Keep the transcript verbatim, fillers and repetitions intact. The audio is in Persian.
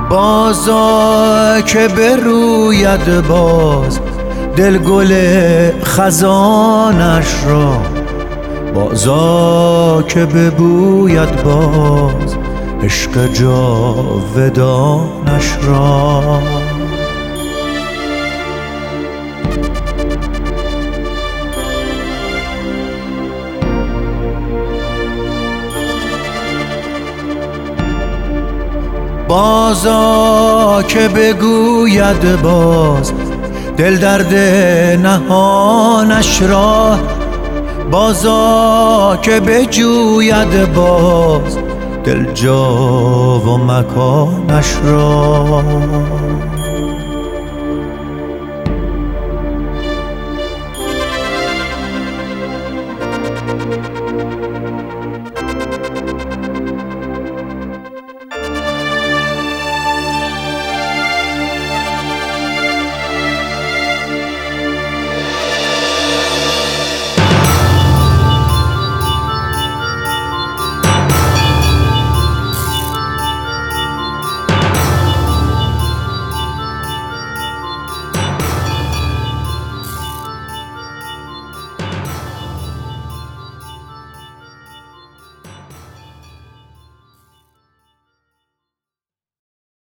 بازا که بروید باز دل گل خزانش را، بازا که ببوید باز عشق جاودانش را. بازا که بگوید باز دل درد نهانش را، بازا که بجوید باز دل جا و مکانش را.